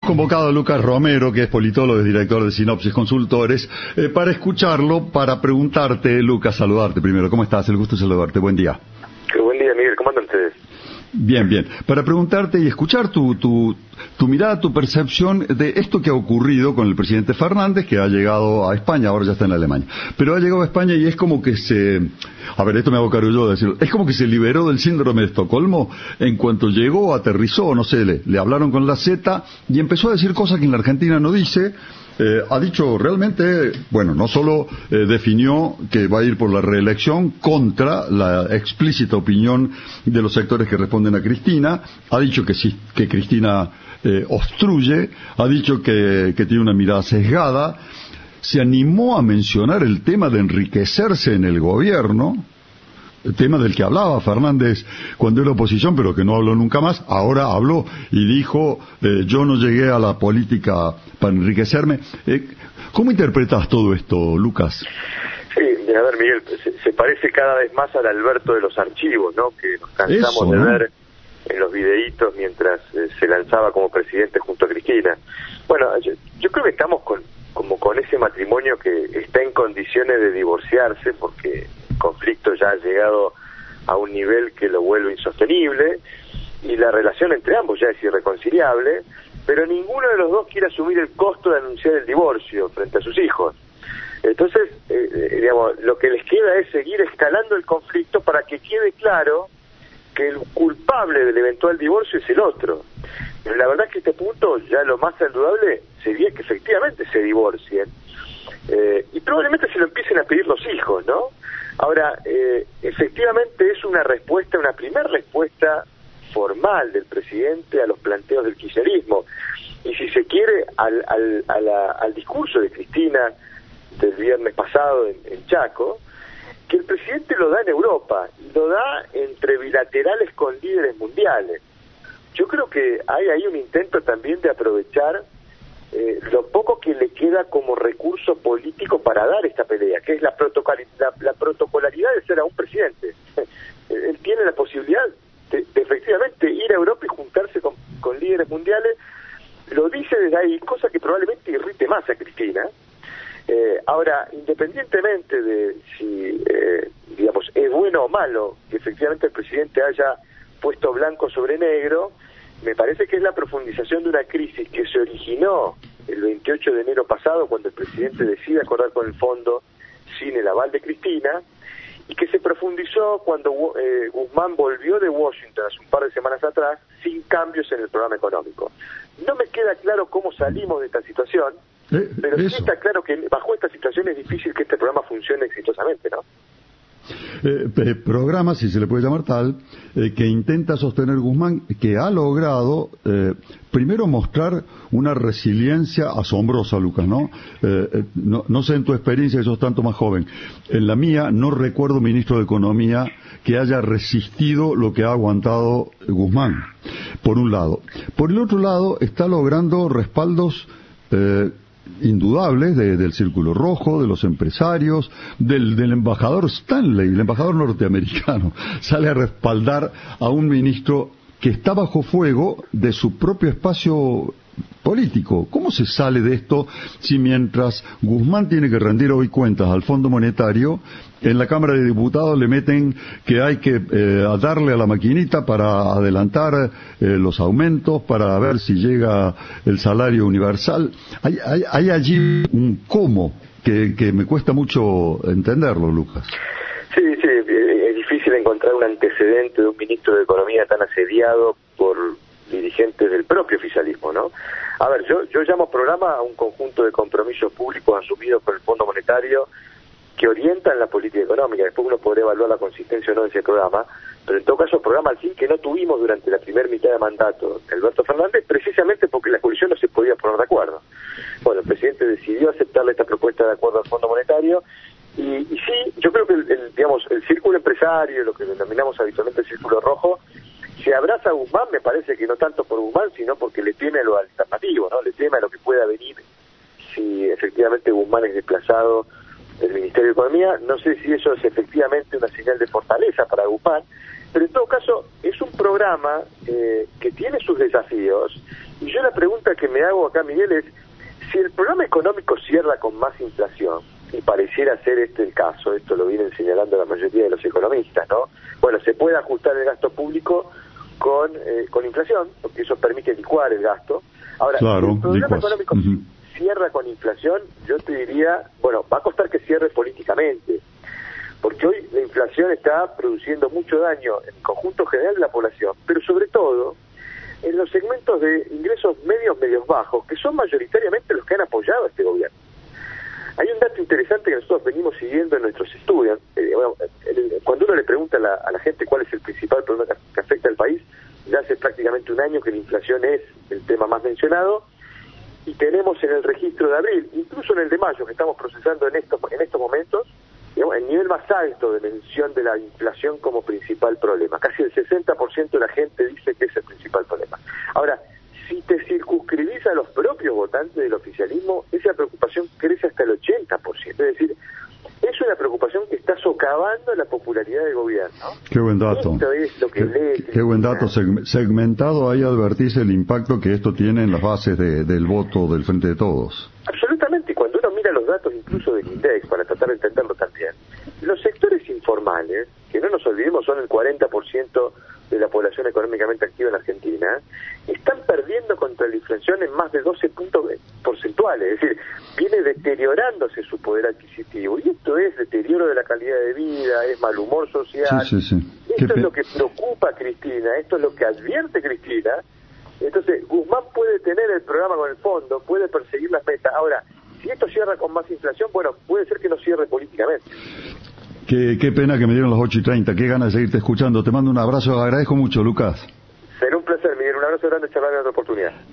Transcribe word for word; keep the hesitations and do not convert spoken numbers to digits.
convocado a Lucas Romero, que es politólogo y director de Sinopsis Consultores, eh, para escucharlo, para preguntarte, Lucas, saludarte primero. ¿Cómo estás? El gusto de saludarte. Buen día. Qué buen día, Miguel. ¿Cómo andan ustedes? Bien, bien. Para preguntarte y escuchar tu, tu, tu mirada, tu percepción de esto que ha ocurrido con el presidente Fernández, que ha llegado a España, ahora ya está en Alemania. Pero ha llegado a España y es como que se... A ver, esto me hago cargo yo de decirlo. Es como que se liberó del síndrome de Estocolmo. En cuanto llegó, aterrizó, no sé, le, le hablaron con la Z y empezó a decir cosas que en la Argentina no dice. Eh, ha dicho realmente, bueno, no solo eh, definió que va a ir por la reelección contra la explícita opinión de los sectores que responden a Cristina, ha dicho que sí, que Cristina eh, obstruye, ha dicho que, que tiene una mirada sesgada, se animó a mencionar el tema de enriquecerse en el gobierno, el tema del que hablaba Fernández cuando era oposición, pero que no habló nunca más. Ahora habló y dijo, eh, yo no llegué a la política para enriquecerme. Eh, ¿Cómo interpretas todo esto, Lucas? Sí, a ver, Miguel, se, se parece cada vez más al Alberto de los archivos, ¿no? Que nos cansamos Eso, de ¿no? ver en los videitos mientras eh, se lanzaba como presidente junto a Cristina. Bueno, yo, yo creo que estamos con como con ese matrimonio que está en condiciones de divorciarse porque el conflicto ya ha llegado a un nivel que lo vuelve insostenible y la relación entre ambos ya es irreconciliable, pero ninguno de los dos quiere asumir el costo de anunciar el divorcio frente a sus hijos. Entonces, eh, digamos, lo que les queda es seguir escalando el conflicto para que quede claro que el culpable del eventual divorcio es el otro. Pero la verdad es que a este punto ya lo más saludable sería que efectivamente se divorcien eh, y probablemente se lo empiecen a pedir los hijos, ¿no? Ahora, eh, efectivamente es una respuesta, una primera respuesta formal del presidente a los planteos del kirchnerismo y si se quiere al, al, a la, al discurso de Cristina del viernes pasado en, en Chaco, que el presidente lo da en Europa, lo da entre bilaterales con líderes mundiales. Yo creo que hay ahí un intento también de aprovechar eh, lo poco que le queda como recurso político para dar esta pelea, que es la, protocol, la, la protocolaridad de ser a un presidente. Él tiene la posibilidad de, de efectivamente ir a Europa y juntarse con, con líderes mundiales, lo dice desde ahí, cosa que probablemente irrite más a Cristina. Eh, ahora, independientemente de si, eh, digamos, es bueno o malo que efectivamente el presidente haya puesto blanco sobre negro, me parece que es la profundización de una crisis que se originó el veintiocho de enero pasado cuando el presidente decide acordar con el fondo sin el aval de Cristina y que se profundizó cuando eh, Guzmán volvió de Washington hace un par de semanas atrás sin cambios en el programa económico. No me queda claro cómo salimos de esta situación, Eh, pero sí eso. está claro que bajo esta situación es difícil que este programa funcione exitosamente, ¿no? Eh, eh, programa, si se le puede llamar tal, eh, que intenta sostener Guzmán, que ha logrado eh, primero mostrar una resiliencia asombrosa, Lucas, ¿no? Eh, eh, no, no sé en tu experiencia, que sos tanto más joven, en la mía no recuerdo ministro de Economía que haya resistido lo que ha aguantado Guzmán, por un lado. Por el otro lado, está logrando respaldos eh, indudables de, del Círculo Rojo, de los empresarios, del, del embajador Stanley, el embajador norteamericano, sale a respaldar a un ministro que está bajo fuego de su propio espacio político. ¿Cómo se sale de esto si mientras Guzmán tiene que rendir hoy cuentas al Fondo Monetario, en la Cámara de Diputados le meten que hay que eh, darle a la maquinita para adelantar eh, los aumentos, para ver si llega el salario universal? Hay, hay, hay allí un cómo que, que me cuesta mucho entenderlo, Lucas. Sí, sí, es difícil encontrar un antecedente de un ministro de Economía tan asediado por dirigentes del propio oficialismo, ¿no? A ver, yo, yo llamo programa a un conjunto de compromisos públicos asumidos por el Fondo Monetario que orientan la política económica. Después uno podrá evaluar la consistencia o no de ese programa, pero en todo caso programa al fin que no tuvimos durante la primera mitad de mandato de Alberto Fernández, precisamente porque la coalición no se podía poner de acuerdo. Bueno, el presidente decidió aceptarle esta propuesta de acuerdo al Fondo Monetario y, y sí, yo creo que el, el, digamos, el círculo empresario, lo que denominamos habitualmente el círculo rojo, se abraza a Guzmán, me parece que no tanto por Guzmán, sino porque le teme a lo alternativo, ¿no? Le teme a lo que pueda venir si efectivamente Guzmán es desplazado del Ministerio de Economía. No sé si eso es efectivamente una señal de fortaleza para Guzmán, pero en todo caso es un programa eh, que tiene sus desafíos Y yo la pregunta que me hago acá, Miguel, es si el programa económico cierra con más inflación, y pareciera ser este el caso, esto lo vienen señalando la mayoría de los economistas, ¿no? Bueno, se puede ajustar el gasto público con eh, con inflación, porque eso permite licuar el gasto. Ahora, claro, si el programa licuas. económico Uh-huh. cierra con inflación, yo te diría, bueno, va a costar que cierre políticamente, porque hoy la inflación está produciendo mucho daño en el conjunto general de la población, pero sobre todo en los segmentos de ingresos medios, medios bajos, que son mayoritariamente los que han apoyado a este gobierno. Hay un dato interesante que nosotros venimos siguiendo en nuestros estudios. Eh, bueno, el, cuando uno le pregunta a la, a la gente cuál es el principal problema que, que afecta al país, ya hace prácticamente un año que la inflación es el tema más mencionado, y tenemos en el registro de abril, incluso en el de mayo, que estamos procesando en estos, en estos momentos, digamos, el nivel más alto de mención de la inflación como principal problema. Casi el sesenta por ciento de la gente dice que es el principal problema. Ahora, si te circunscribís a los propios votantes del oficialismo, esa preocupación crece hasta el ochenta por ciento. Es decir, es una preocupación que está socavando la popularidad del gobierno. Qué buen dato. Esto es lo que qué, lee, qué buen dato. Segmentado, ahí advertís el impacto que esto tiene en las bases de, del voto del Frente de Todos. Absolutamente. Y cuando uno mira los datos incluso del INDEX, para tratar de entenderlo también, los sectores informales, que no nos olvidemos son el cuarenta por ciento de la población económicamente activa en Argentina, están perdiendo contra la inflación en más de doce puntos porcentuales, es decir, viene deteriorándose su poder adquisitivo, y esto es deterioro de la calidad de vida, es mal humor social. Sí, sí, sí. Esto Qué es lo que preocupa a Cristina, esto es lo que advierte Cristina. Entonces, Guzmán puede tener el programa con el fondo, puede perseguir las metas. Ahora, si esto cierra con más inflación, bueno, puede ser que no cierre políticamente. Qué, qué pena que me dieron las ocho y treinta, qué ganas de seguirte escuchando. Te mando un abrazo, agradezco mucho, Lucas. Será un placer, Miguel, un abrazo grande, charlar en otra oportunidad.